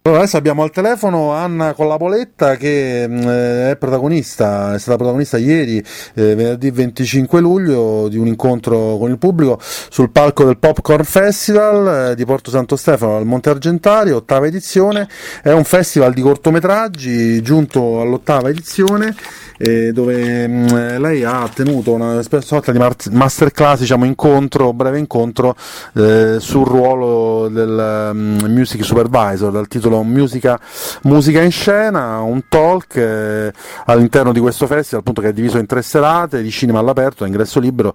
Allora, adesso abbiamo al telefono Anna Collaboletta che è protagonista, è stata protagonista ieri, venerdì 25 luglio, di un incontro con il pubblico sul palco del Popcorn Festival di Porto Santo Stefano al Monte Argentario, 8ª edizione. È un festival di cortometraggi giunto all'8ª edizione, dove lei ha tenuto una sorta di masterclass, diciamo breve incontro sul ruolo del music supervisor, dal titolo Musica in scena, un talk all'interno di questo festival, appunto, che è diviso in 3 serate di cinema all'aperto a ingresso libero,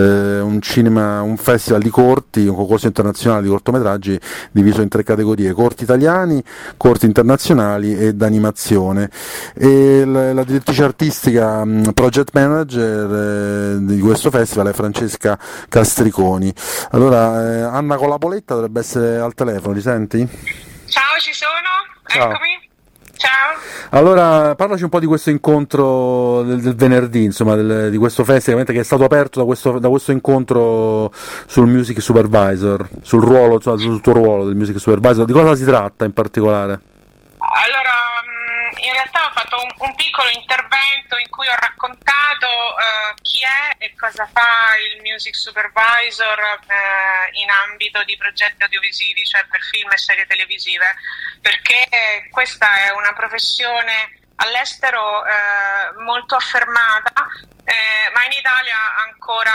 un festival di corti, un concorso internazionale di cortometraggi diviso in 3 categorie: corti italiani, corti internazionali ed animazione. E la direttrice artistica, project manager di questo festival è Francesca Castriconi. Allora, Anna Collaboletta dovrebbe essere al telefono, li senti? Ciao, ci sono? Ciao. Eccomi. Ciao. Allora, parlaci un po' di questo incontro del venerdì, insomma, di questo festival che è stato aperto da questo incontro sul music supervisor, sul ruolo, sul tuo ruolo del music supervisor. Di cosa si tratta in particolare? Allora, in realtà ho fatto un piccolo intervento in cui ho raccontato chi è e cosa fa il music supervisor in ambito di progetti audiovisivi, cioè per film e serie televisive, perché questa è una professione all'estero molto affermata, ma in Italia ancora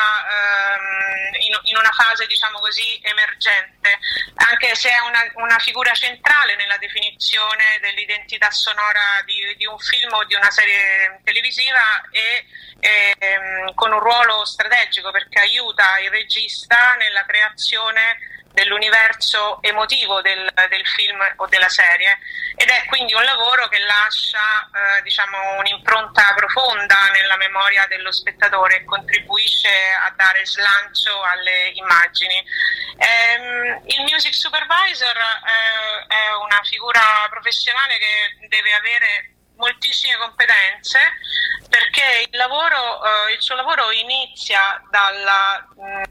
in una fase, diciamo così, emergente, anche se è una figura centrale nella definizione dell'identità sonora di un film o di una serie televisiva, e con un ruolo strategico, perché aiuta il regista nella creazione dell'universo emotivo del film o della serie, ed è quindi un lavoro che lascia diciamo un'impronta profonda nella memoria dello spettatore e contribuisce a dare slancio alle immagini. Il music supervisor è una figura professionale che deve avere moltissime competenze, perché il suo lavoro inizia dalla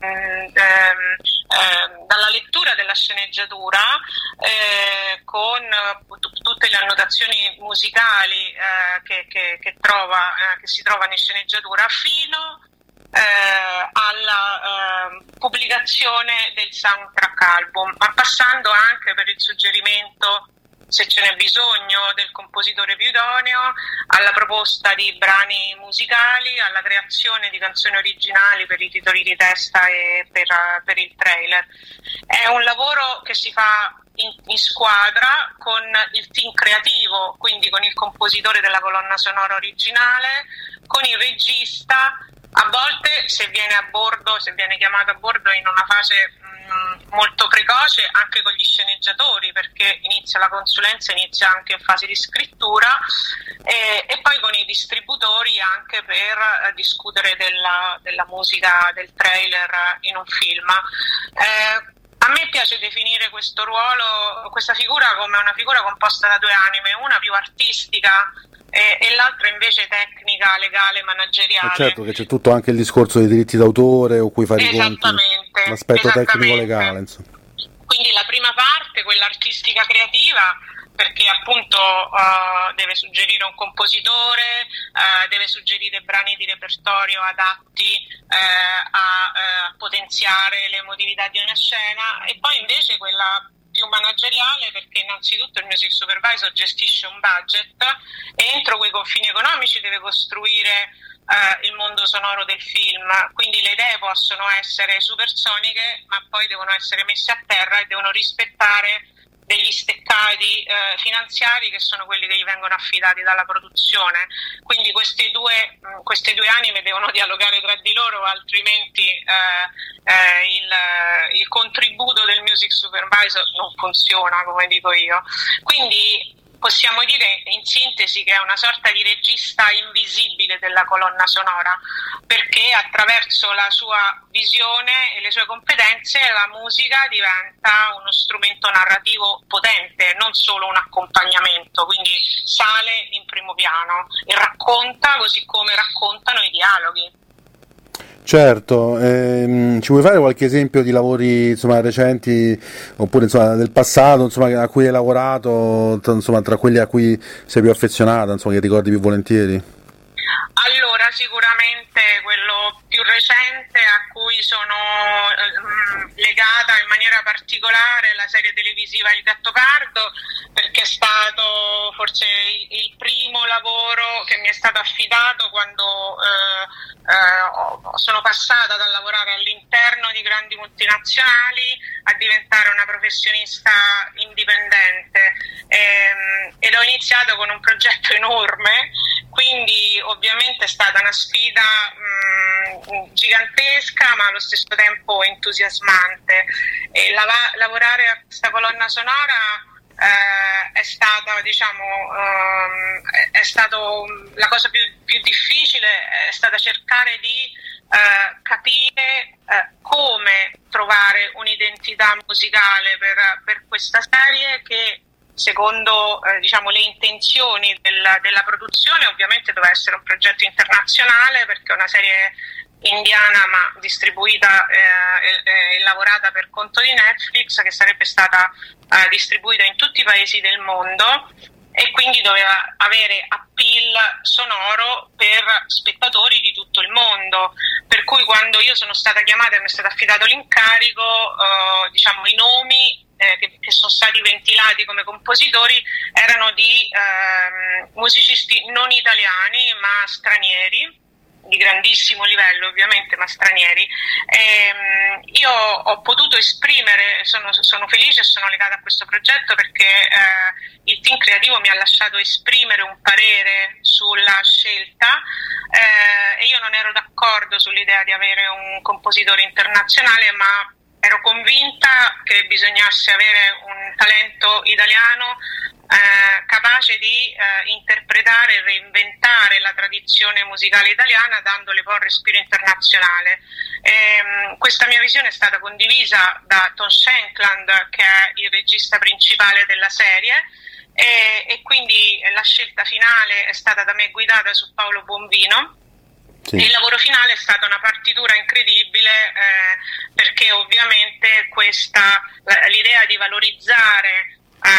lettura della sceneggiatura con tutte le annotazioni musicali che si trovano in sceneggiatura, fino alla pubblicazione del soundtrack album, ma passando anche per il suggerimento, se ce n'è bisogno, del compositore più idoneo, alla proposta di brani musicali, alla creazione di canzoni originali per i titoli di testa e per il trailer. È un lavoro che si fa in squadra con il team creativo, quindi con il compositore della colonna sonora originale, con il regista. A volte, se viene chiamato a bordo in una fase molto precoce, anche con gli sceneggiatori, perché la consulenza inizia anche in fase di scrittura, e poi con i distributori anche per discutere della musica del trailer in un film. A me piace definire questo ruolo, questa figura, come una figura composta da 2 anime, una più artistica e l'altra invece tecnica, legale, manageriale. Certo, che c'è tutto anche il discorso dei diritti d'autore, o cui fare i conti, l'aspetto tecnico-legale, insomma. Quindi la prima parte, quella artistica creativa, perché appunto deve suggerire un compositore, deve suggerire brani di repertorio adatti a potenziare le emotività di una scena, e poi invece quella più manageriale, perché innanzitutto il music supervisor gestisce un budget e entro quei confini economici deve costruire il mondo sonoro del film, quindi le idee possono essere supersoniche, ma poi devono essere messe a terra e devono rispettare degli steccati finanziari, che sono quelli che gli vengono affidati dalla produzione. Quindi queste due anime devono dialogare tra di loro, altrimenti il contributo del music supervisor non funziona, come dico io. Quindi possiamo dire in sintesi che è una sorta di regista invisibile della colonna sonora, perché attraverso la sua visione e le sue competenze la musica diventa uno strumento narrativo potente, non solo un accompagnamento, quindi sale in primo piano e racconta così come raccontano i dialoghi. Certo, ci vuoi fare qualche esempio di lavori insomma recenti oppure insomma del passato insomma a cui hai lavorato, insomma tra quelli a cui sei più affezionata, insomma che ricordi più volentieri? Allora, sicuramente quello più recente a cui sono legata in maniera particolare è la serie televisiva Il Gattopardo, perché è stato forse il primo lavoro che mi è stato affidato quando sono passata dal lavorare all'interno di grandi multinazionali a diventare una professionista indipendente, ed ho iniziato con un progetto enorme, quindi ovviamente è stata una sfida gigantesca ma allo stesso tempo entusiasmante, e lavorare a questa colonna sonora è stata, diciamo, è stato la cosa più difficile, è stata cercare di capire come trovare un'identità musicale per questa serie che, secondo diciamo le intenzioni della produzione, ovviamente doveva essere un progetto internazionale perché è una serie indiana ma distribuita e lavorata per conto di Netflix, che sarebbe stata distribuita in tutti i paesi del mondo e quindi doveva avere appeal sonoro per spettatori di tutto il mondo, per cui quando io sono stata chiamata e mi è stato affidato l'incarico, diciamo i nomi che sono stati ventilati come compositori erano di musicisti non italiani ma stranieri, di grandissimo livello ovviamente, ma stranieri. Io ho potuto esprimere, sono felice e sono legata a questo progetto perché il team creativo mi ha lasciato esprimere un parere sulla scelta, e io non ero d'accordo sull'idea di avere un compositore internazionale, ma ero convinta che bisognasse avere un talento italiano capace di interpretare e reinventare la tradizione musicale italiana dandole poi un respiro internazionale. Questa mia visione è stata condivisa da Tom Shankland, che è il regista principale della serie, e quindi la scelta finale è stata da me guidata su Paolo Bonvino. Sì. Il lavoro finale è stata una partitura incredibile, perché ovviamente l'idea di valorizzare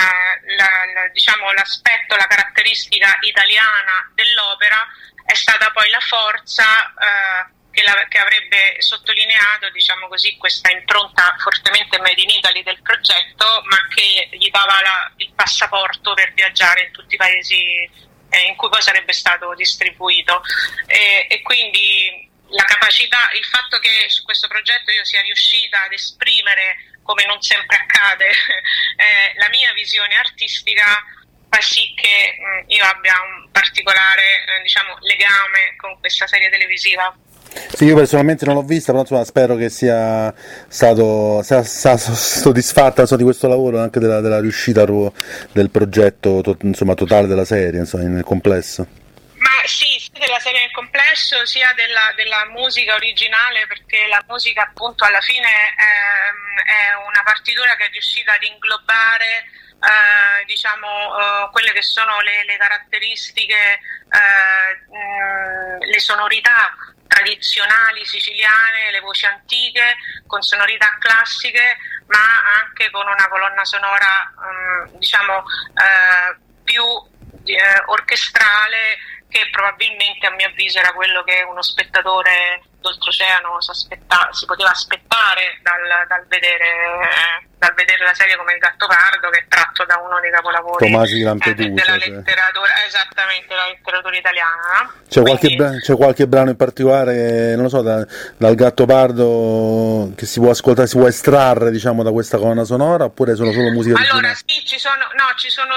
diciamo l'aspetto, la caratteristica italiana dell'opera è stata poi la forza che avrebbe sottolineato, diciamo così, questa impronta fortemente made in Italy del progetto, ma che gli dava il passaporto per viaggiare in tutti i paesi in cui poi sarebbe stato distribuito, e quindi la capacità, il fatto che su questo progetto io sia riuscita ad esprimere, come non sempre accade, la mia visione artistica, fa sì che io abbia un particolare diciamo legame con questa serie televisiva. Sì, io personalmente non l'ho vista, però insomma, spero che sia stato soddisfatta insomma, di questo lavoro, anche della riuscita del progetto insomma, totale della serie, insomma, nel complesso. Ma sì, sia della serie nel complesso, sia della musica originale, perché la musica appunto alla fine è una partitura che è riuscita ad inglobare diciamo quelle che sono le caratteristiche, le sonorità tradizionali siciliane, le voci antiche con sonorità classiche, ma anche con una colonna sonora diciamo più orchestrale, che probabilmente a mio avviso era quello che uno spettatore d'oltreoceano si poteva aspettare dal vedere la serie come Il Gattopardo, che è tratto da uno dei capolavori Tomasi di Lampedusa, della letteratura, esattamente, la letteratura italiana, no? C'è qualche brano in particolare, non lo so, dal Gattopardo che si può ascoltare, si può estrarre, diciamo, da questa colonna sonora, oppure sono solo musica originale? Allora sì, ci sono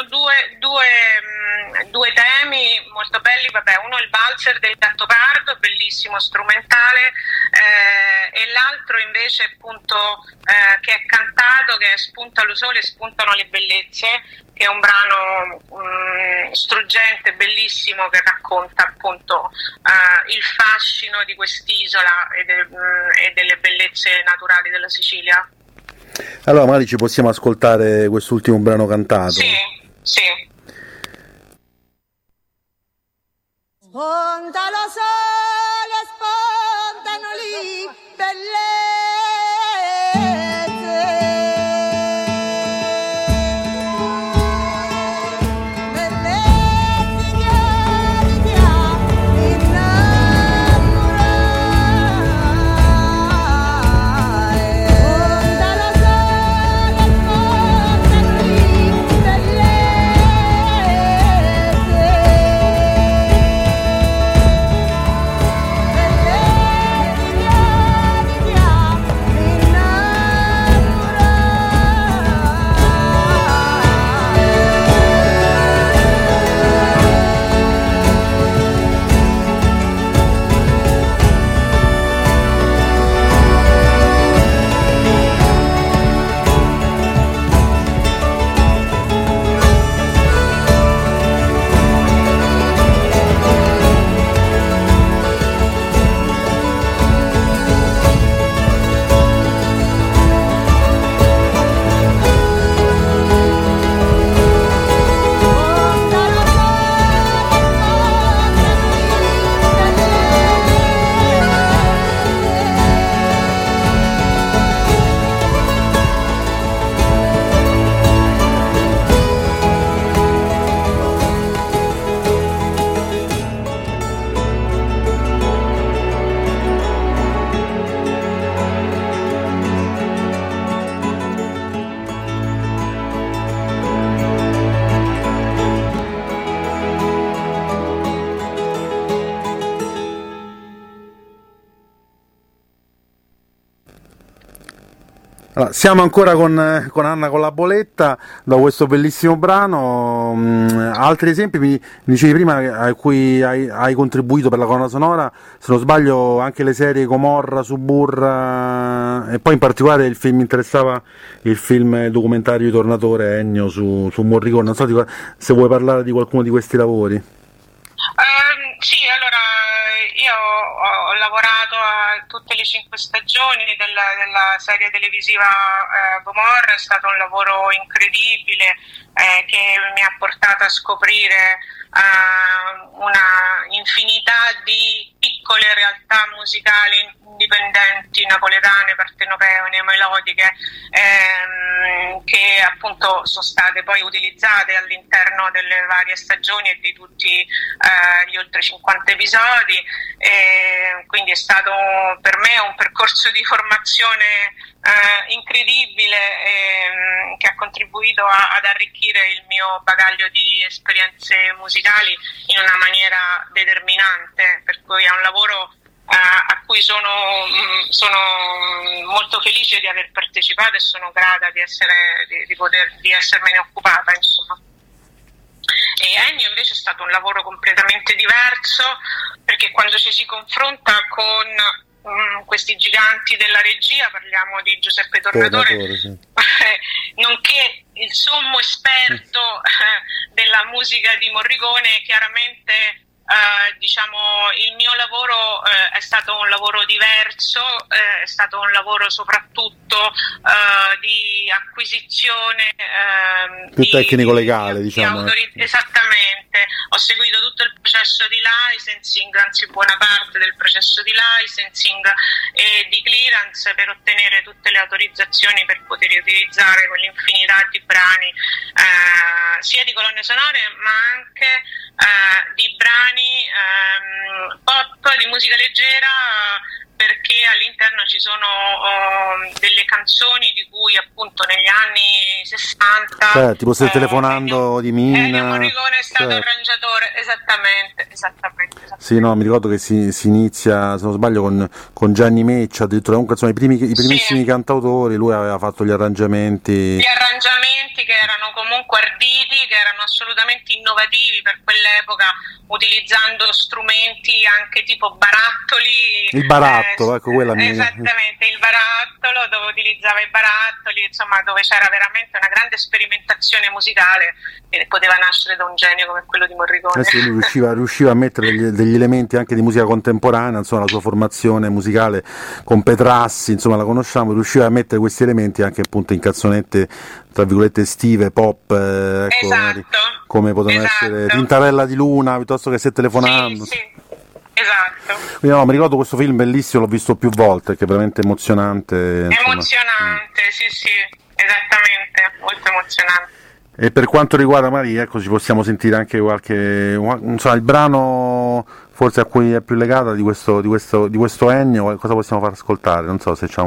due temi molto belli. Vabbè, uno è il valzer del Gattopardo, bellissimo strumentale, e l'altro invece appunto che è cantato, che è Spunta lo sole, spuntano le bellezze, che è un brano struggente, bellissimo, che racconta appunto il fascino di quest'isola e delle bellezze naturali della Sicilia. Allora magari ci possiamo ascoltare quest'ultimo brano cantato. Sì. Spunta lo sole, spuntano le Allora, siamo ancora con Anna Collaboletta da questo bellissimo brano. Altri esempi, mi dicevi prima a cui hai contribuito per la colonna sonora, se non sbaglio anche le serie Gomorra, Suburra, e poi in particolare mi interessava il film documentario Tornatore Ennio su Morricone. Non so se vuoi parlare di qualcuno di questi lavori. Sì, allora io ho lavorato a tutte le 5 stagioni della serie televisiva Gomorra. È stato un lavoro incredibile che mi ha portato a scoprire una infinità di piccole realtà musicali indipendenti, napoletane, partenopee, melodiche, che appunto sono state poi utilizzate all'interno delle varie stagioni e di tutti gli oltre 50 episodi. Quindi è stato per me un percorso di formazione incredibile, che ha contribuito ad arricchire il mio bagaglio di esperienze musicali in una maniera determinante, per cui è un lavoro a cui sono molto felice di aver partecipato e sono grata di essermene occupata, insomma. E Ennio invece è stato un lavoro completamente diverso, perché quando ci si confronta con questi giganti della regia, parliamo di Giuseppe Tornatore, sì. Nonché il sommo esperto della musica di Morricone, chiaramente diciamo il mio lavoro è stato un lavoro diverso, è stato un lavoro soprattutto di acquisizione più tecnico-legale, diciamo. Esattamente, ho seguito tutto il processo di licensing, anzi buona parte del processo di licensing e di clearance, per ottenere tutte le autorizzazioni per poter utilizzare quell'infinità di brani, sia di colonne sonore ma anche di brani pop, di musica leggera, perché all'interno ci sono delle canzoni di cui appunto negli anni 60 tipo Stai telefonando di Mina, Ennio Morricone è stato arrangiatore, esattamente. Sì, no, mi ricordo che si inizia, se non sbaglio, con Gianni Meccia, addirittura. Comunque insomma i primissimi cantautori, lui aveva fatto gli arrangiamenti che erano comunque arditi, che erano assolutamente innovativi per quell'epoca, utilizzando strumenti anche tipo barattoli. Il barattolo, ecco quella mia. Esattamente, il barattolo, dove utilizzava i barattoli, insomma, dove c'era veramente una grande sperimentazione musicale che poteva nascere da un genio come quello di Morricone. Sì, lui riusciva a mettere degli elementi anche di musica contemporanea, insomma, la sua formazione musicale con Petrassi, insomma, la conosciamo, riusciva a mettere questi elementi anche appunto in canzonette tra virgolette estive, pop, ecco, esatto, come potevano essere Tintarella di Luna, piuttosto che Stai telefonando. Sì, esatto. Quindi, no, mi ricordo questo film bellissimo, l'ho visto più volte, che è veramente emozionante. Emozionante, sì, esattamente, molto emozionante. E per quanto riguarda Maria, ecco, ci possiamo sentire anche non so, il brano forse a cui è più legata di questo Ennio, cosa possiamo far ascoltare? Non so se c'è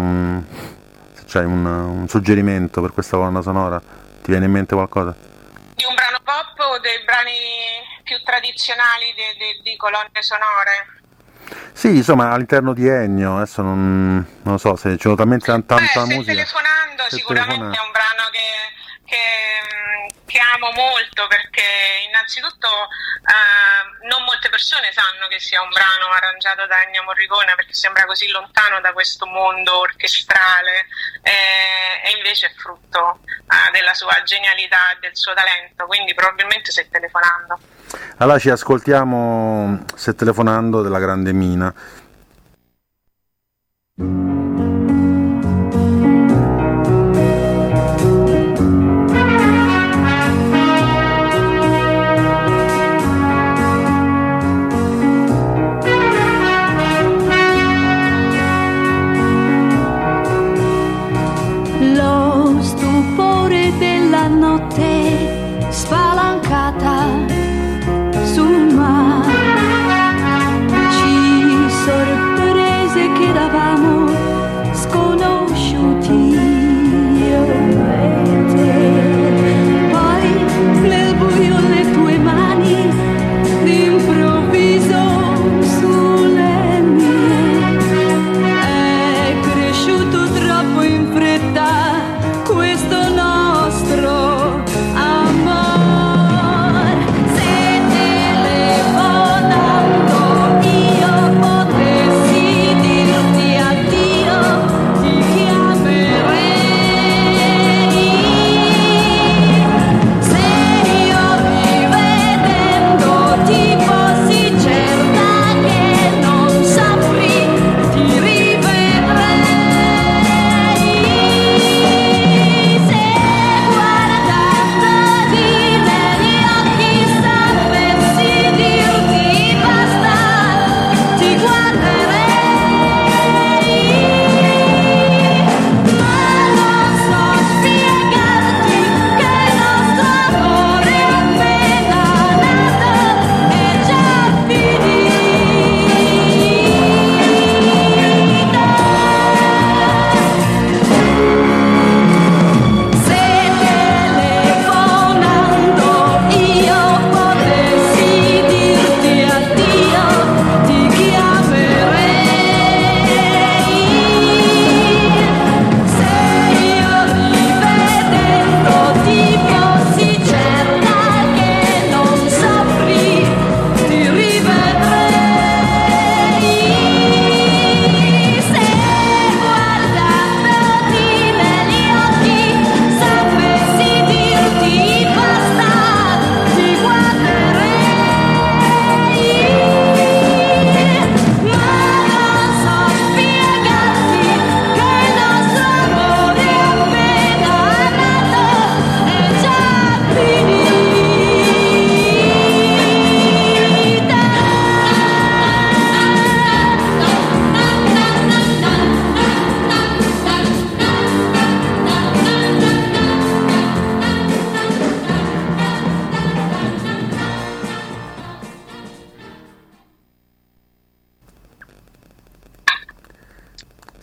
un suggerimento per questa colonna sonora, ti viene in mente qualcosa? Di un brano pop o dei brani più tradizionali di colonne sonore? Sì, insomma, all'interno di Ennio, adesso non so se c'è talmente tanta musica. Telefonando sicuramente è un brano che amo molto, perché innanzitutto non molte persone sanno che sia un brano arrangiato da Ennio Morricone, perché sembra così lontano da questo mondo orchestrale, e invece è frutto della sua genialità e del suo talento, quindi probabilmente Stai telefonando. Allora ci ascoltiamo Stai telefonando della grande Mina. Spalancata sul mare, ci sorprese che eravamo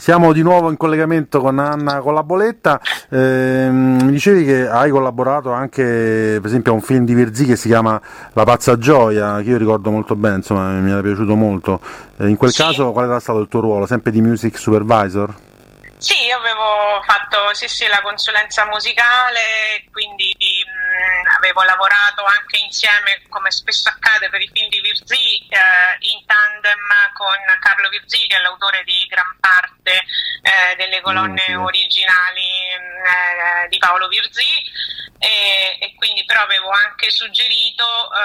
Siamo di nuovo in collegamento con Anna Collaboletta. Mi dicevi che hai collaborato anche, per esempio, a un film di Virzì che si chiama La pazza gioia, che io ricordo molto bene, insomma, mi era piaciuto molto. In quel caso qual era stato il tuo ruolo? Sempre di music supervisor? Sì, io avevo fatto la consulenza musicale, quindi avevo lavorato anche insieme, come spesso accade per i film di Virzì, in tandem con Carlo Virzì, che è l'autore di gran parte delle colonne originali di Paolo Virzì, e quindi però avevo anche suggerito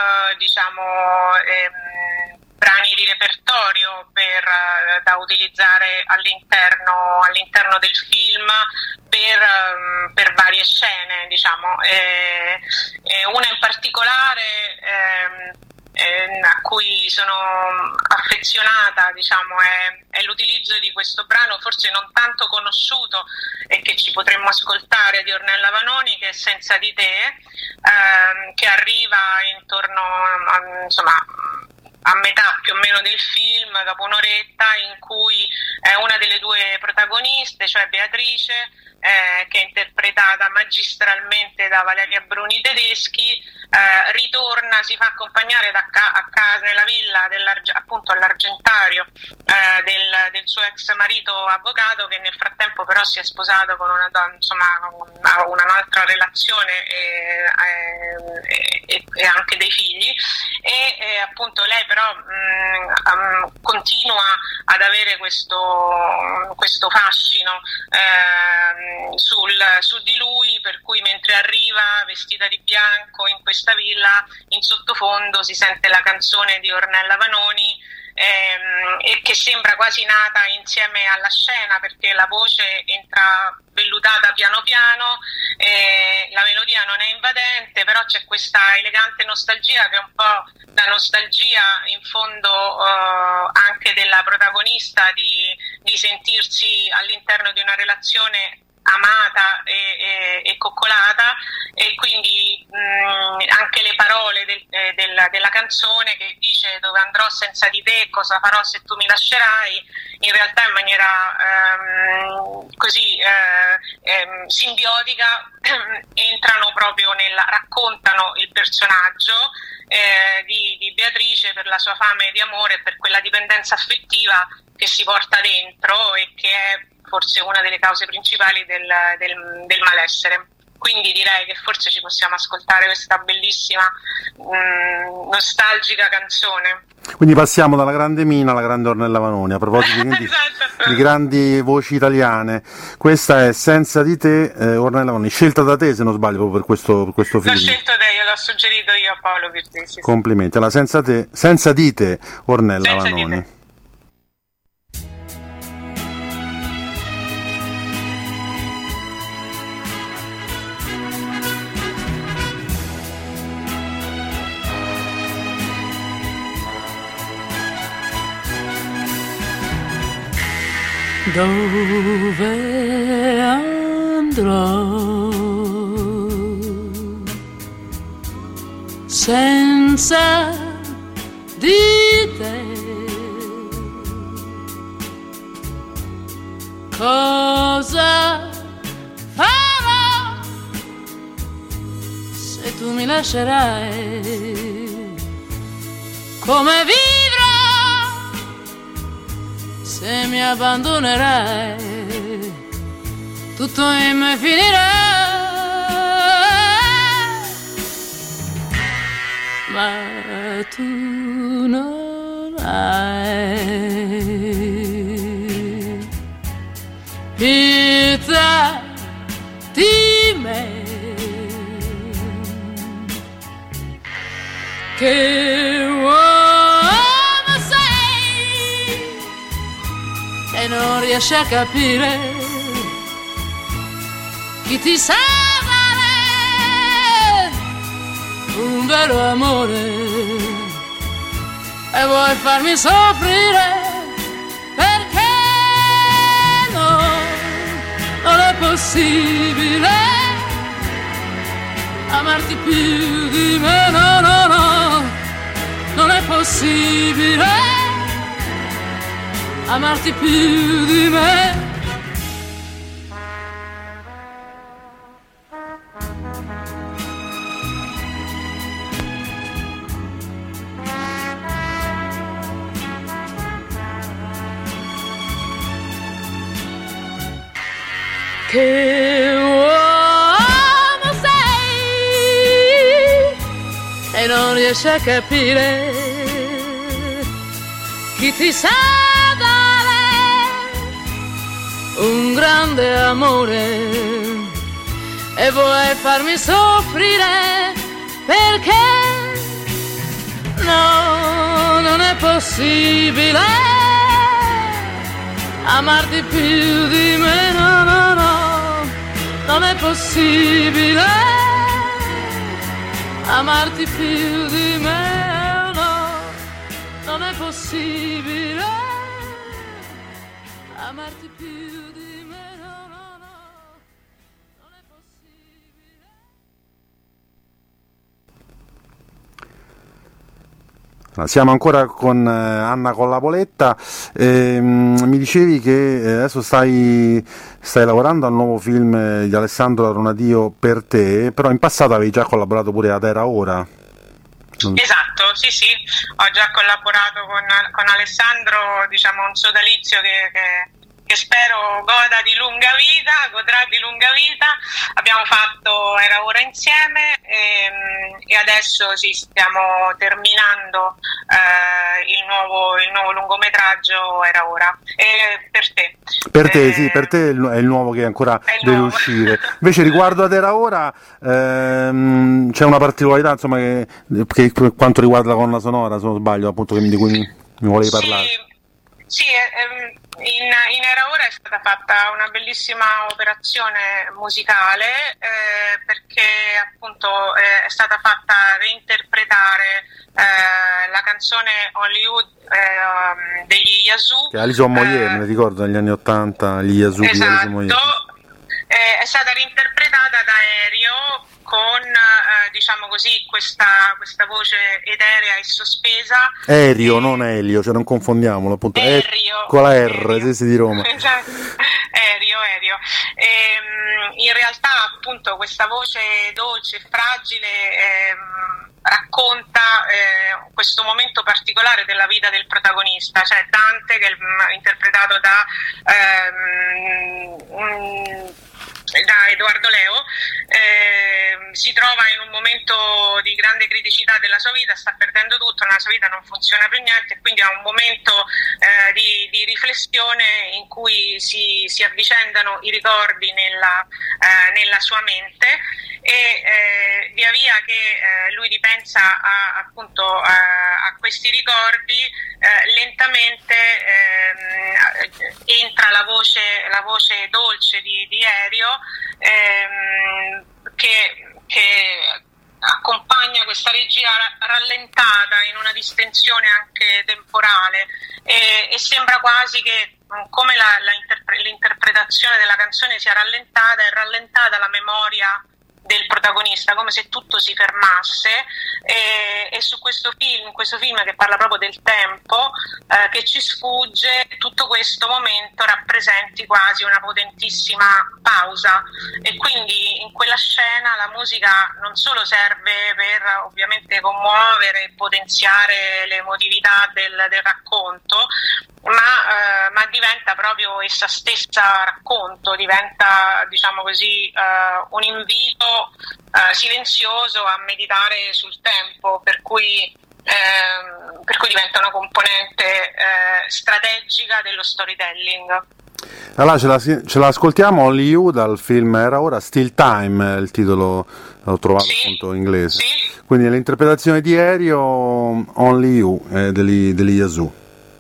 brani di repertorio da utilizzare all'interno del film per varie scene, diciamo. Una in particolare a cui sono affezionata, diciamo, è l'utilizzo di questo brano, forse non tanto conosciuto e che ci potremmo ascoltare, di Ornella Vanoni, che è Senza di te, che arriva intorno a metà più o meno del film, dopo un'oretta, in cui una delle due protagoniste, cioè Beatrice, che è interpretata magistralmente da Valeria Bruni Tedeschi, ritorna, si fa accompagnare a casa nella villa appunto all'Argentario del suo ex marito avvocato, che nel frattempo però si è sposato con una donna, insomma, ha un'altra relazione e anche dei figli, e appunto lei però continua ad avere questo fascino su di lui, per cui mentre arriva vestita di bianco in questa villa, in sottofondo si sente la canzone di Ornella Vanoni, e che sembra quasi nata insieme alla scena, perché la voce entra vellutata piano piano, la melodia non è invadente, però c'è questa elegante nostalgia, che è un po' la nostalgia in fondo anche della protagonista di sentirsi all'interno di una relazione amata e coccolata, e quindi anche le parole della canzone, che dice: dove andrò senza di te, cosa farò se tu mi lascerai, in realtà in maniera così simbiotica entrano proprio raccontano il personaggio di Beatrice, per la sua fame di amore e per quella dipendenza affettiva che si porta dentro, e che è forse una delle cause principali del malessere. Quindi direi che forse ci possiamo ascoltare questa bellissima, nostalgica canzone. Quindi passiamo dalla grande Mina alla grande Ornella Vanoni. A proposito esatto. di grandi voci italiane, questa è Senza di te, Ornella Vanoni, scelta da te, se non sbaglio, proprio per questo film. L'ho scelto te, io l'ho suggerito io a Paolo Virzì. Complimenti. Allora, senza di te, Ornella Senza Vanoni. Di te. Dove andrò senza di te? Cosa farò se tu mi lascerai? Come vivrò se mi abbandonerai? Tutto in me finirà, ma tu non hai pietà di me, che uomo sei e non riesci a capire chi ti sa dare un vero amore e vuoi farmi soffrire, perché non è possibile amarti più di me, no, non è possibile amarti più di me. che uomo sei e non riesci a capire chi ti sa dare un grande amore e vuoi farmi soffrire perché no, non è possibile amarti più di me, no, no, no, non è possibile amarti più di me, no, non è possibile amarti più di me, no, no, no, non è possibile. Siamo ancora con Anna Collaboletta. Mi dicevi che adesso stai lavorando al nuovo film di Alessandro Aronadio, Per te, però in passato avevi già collaborato pure ad Era Ora. Esatto, sì, ho già collaborato con Alessandro, diciamo un sodalizio che spero godrà di lunga vita. Abbiamo fatto Era Ora insieme e adesso stiamo terminando il nuovo lungometraggio Era Ora. Per te. Per te, sì, per te è il nuovo che ancora deve uscire. Invece riguardo ad Era Ora c'è una particolarità, insomma, che per quanto riguarda la colonna sonora, se non sbaglio, appunto, di cui mi volevi parlare. Sì, in Era Ora è stata fatta una bellissima operazione musicale perché appunto è stata fatta reinterpretare la canzone Hollywood degli Yazoo. Che Alison Moyet, me ne ricordo, negli anni '80, gli Yazoo di Alison Moyet. È stata reinterpretata da Aereo con diciamo così questa voce eterea e sospesa. Aereo, non Elio, cioè non confondiamolo, appunto. Aereo, con la R, sì, di Roma. Esatto. Aereo. In realtà appunto questa voce dolce e fragile racconta questo momento particolare della vita del protagonista, cioè Dante, che è interpretato da Edoardo Leo. Si trova in un momento di grande criticità della sua vita, sta perdendo tutto, nella sua vita non funziona più niente, quindi ha un momento di riflessione in cui si avvicendano i ricordi nella sua mente e via via che lui ripensa appunto a questi ricordi, lentamente entra la voce dolce di Aereo che accompagna questa regia rallentata in una distensione anche temporale e sembra quasi che come l'interpretazione della canzone sia rallentata, è rallentata la memoria del protagonista, come se tutto si fermasse e su questo film che parla proprio del tempo che ci sfugge, tutto questo momento rappresenti quasi una potentissima pausa e quindi in quella scena la musica non solo serve per ovviamente commuovere e potenziare l'emotività del racconto, ma diventa proprio essa stessa racconto, diventa diciamo così un invito silenzioso a meditare sul tempo, per cui diventa una componente strategica dello storytelling. Allora ce la ascoltiamo, Only You, dal film Era Ora, Still Time, il titolo l'ho trovato appunto in inglese. Sì. Quindi l'interpretazione di Aereo, Only You, degli Yazoo.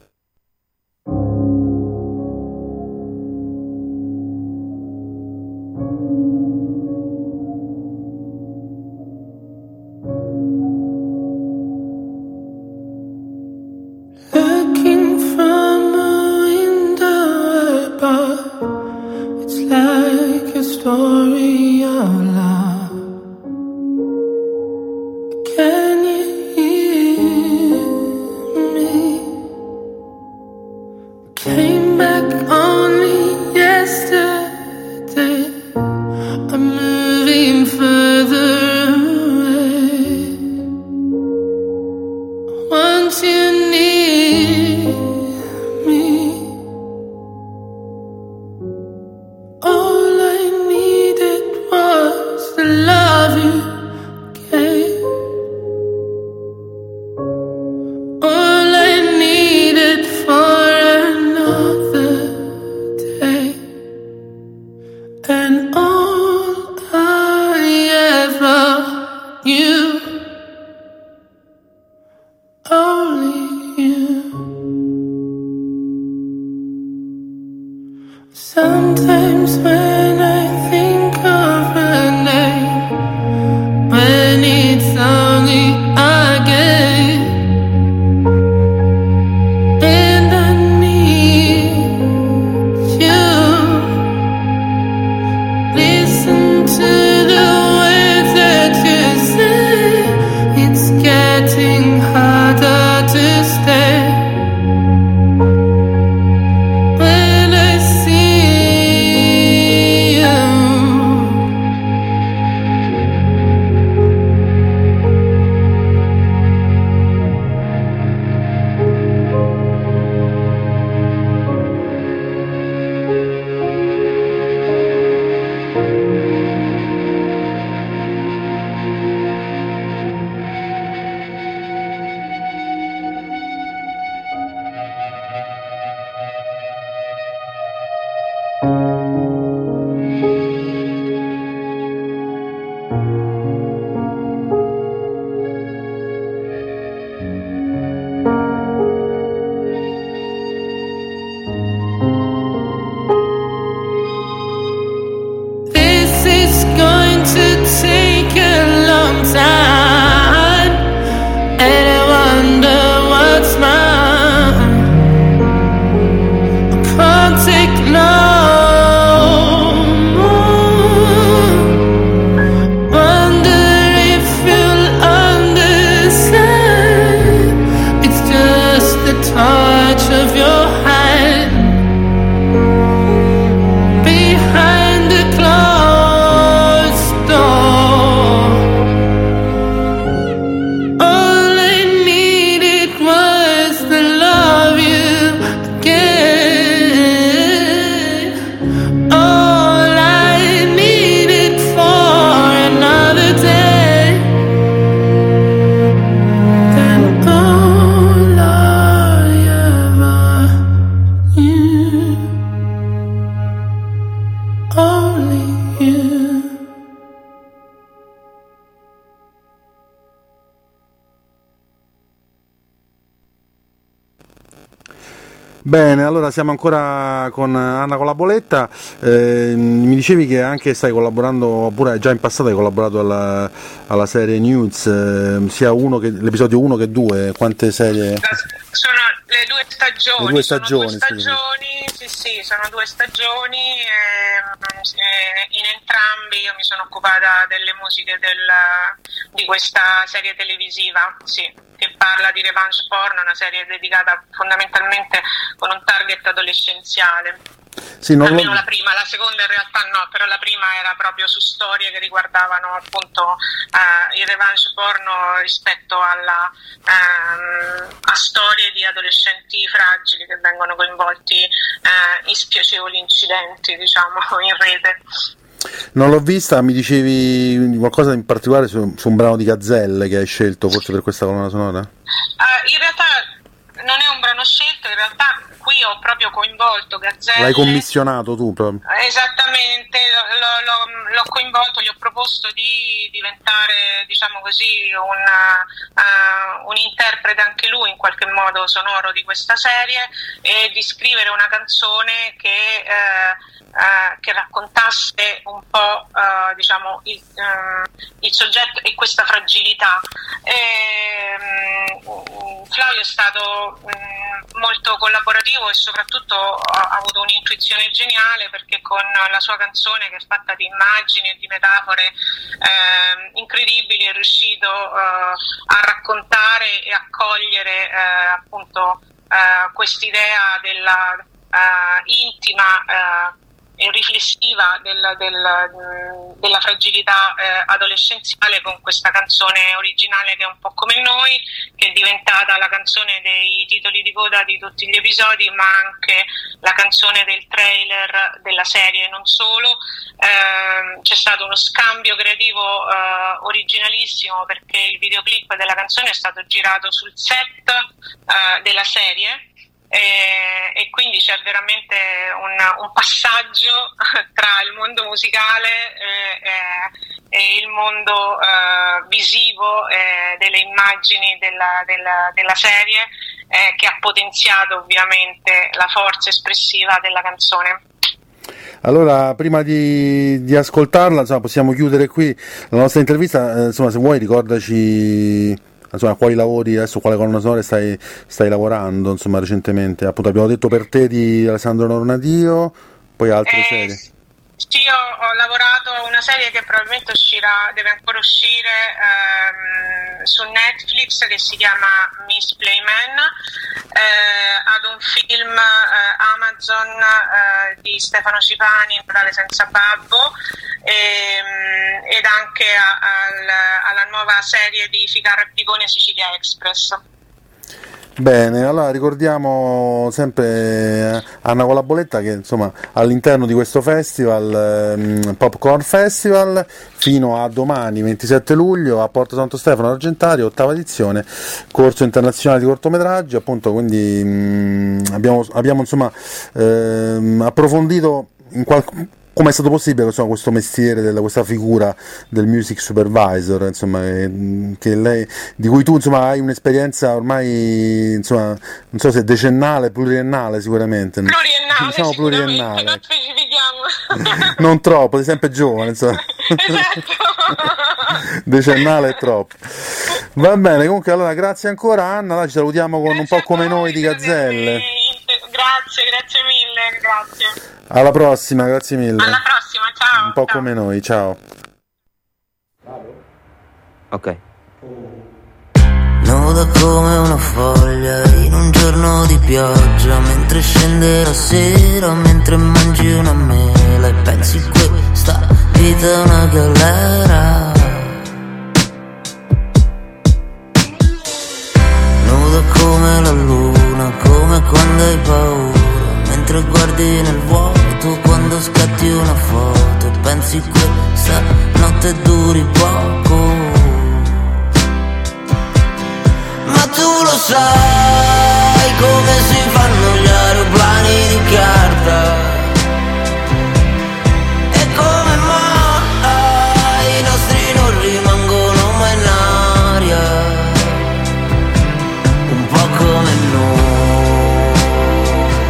Story of love. Can you hear me? Came back only yesterday. I'm moving further away. Once you near me, all I Bene, allora siamo ancora con Anna Colaboletta. Mi dicevi che anche stai collaborando, oppure già in passato hai collaborato alla serie Nudes, sia l'episodio 1 che 2. Quante serie? Sono le due stagioni. Le due stagioni, sì, sono 2 stagioni. In entrambi io mi sono occupata delle musiche di questa serie televisiva, sì, che parla di revenge porn, una serie dedicata fondamentalmente con un target adolescenziale. Sì, almeno la prima, la seconda in realtà no, però la prima era proprio su storie che riguardavano appunto il revenge porno rispetto a storie di adolescenti fragili che vengono coinvolti in spiacevoli incidenti, diciamo, in rete. Non l'ho vista, mi dicevi qualcosa in particolare su un brano di Gazzelle che hai scelto forse per questa colonna sonora? In realtà non è un brano scelto, in realtà qui ho proprio coinvolto Gazzelle. L'hai commissionato tu proprio? Esattamente, l'ho coinvolto, gli ho proposto di diventare, diciamo così, un interprete anche lui in qualche modo sonoro di questa serie e di scrivere una canzone che raccontasse un po' diciamo il soggetto e questa fragilità. Flavio è stato molto collaborativo e soprattutto ha avuto un'intuizione geniale, perché con la sua canzone, che è fatta di immagini e di metafore incredibili, è riuscito a raccontare e a cogliere appunto quest'idea della intima e riflessiva della fragilità adolescenziale, con questa canzone originale che è un po' come noi, che è diventata la canzone dei titoli di coda di tutti gli episodi, ma anche la canzone del trailer della serie, non solo. C'è stato uno scambio creativo originalissimo, perché il videoclip della canzone è stato girato sul set della serie. E quindi c'è veramente un passaggio tra il mondo musicale e il mondo visivo delle immagini della serie, che ha potenziato ovviamente la forza espressiva della canzone. Allora, prima di ascoltarla, insomma, possiamo chiudere qui la nostra intervista. Insomma, se vuoi ricordaci, insomma, quali lavori adesso, quale colonna sonora stai lavorando, insomma, recentemente. Appunto abbiamo detto Per te di Alessandro Nornadio, poi altre serie. Sì, ho lavorato a una serie che probabilmente deve ancora uscire su Netflix, che si chiama Miss Playman, ad un film Amazon di Stefano Cipani, Natale senza babbo, ed anche alla nuova serie di Ficarra e Picone, Sicilia Express. Bene, allora ricordiamo sempre Anna Colaboletta che insomma all'interno di questo festival, Popcorn Festival, fino a domani 27 luglio a Porto Santo Stefano Argentario, 8ª edizione, corso internazionale di cortometraggi, appunto, quindi abbiamo insomma approfondito come è stato possibile, insomma, questo mestiere, questa figura del music supervisor, insomma, che lei, di cui tu insomma hai un'esperienza ormai, insomma, non so se è decennale, pluriennale sicuramente. Pluriennale, diciamo pluriennale. Non specifichiamo. Non troppo, sei sempre giovane, insomma. Esatto. Decennale è troppo. Va bene, comunque allora grazie ancora Anna, allora ci salutiamo con un po' come noi di Gazzelle. Grazie mille, grazie. Alla prossima, grazie mille. Alla prossima, ciao. Un po' come noi, ciao. Ok. Nuda come una foglia in un giorno di pioggia, mentre scende la sera, mentre mangi una mela e pensi questa vita è una galera. Nuda come la luna, come quando hai paura, mentre guardi nel vuoto quando scatti una foto e pensi questa notte duri poco. Ma tu lo sai come si fanno gli aeroplani di carta, e come mai i nostri non rimangono mai in aria, un po' come noi.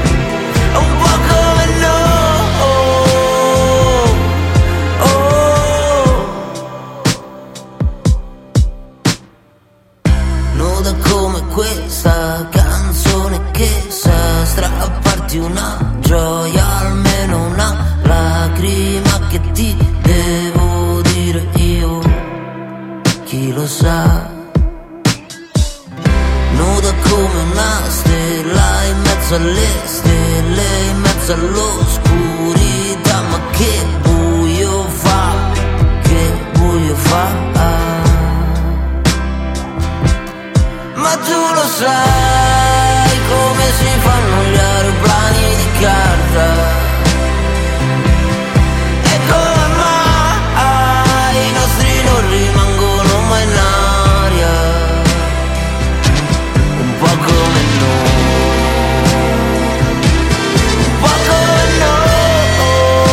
nuda come questa canzone che sa strapparti una gioia, almeno una lacrima che ti devo dire io, chi lo sa. Nuda come una stella in mezzo alle stelle, in mezzo all'oscurità, ma che buio fa, che buio fa. Ma tu lo sai come si fanno gli aeroplani di carta, e come mai i nostri non rimangono mai in aria, un po' come noi, un po' come noi,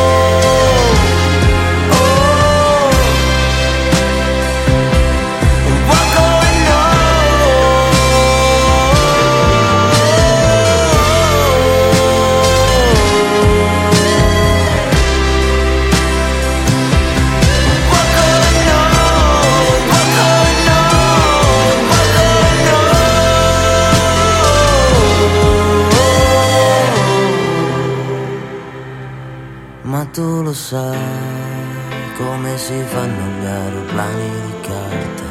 un po' come noi. Ma tu lo sai come si fanno gli aeroplani di carta,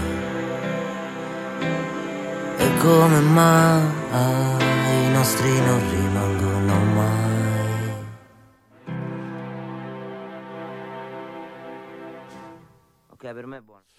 e come mai i nostri non rimangono mai. Ok, per me è buono.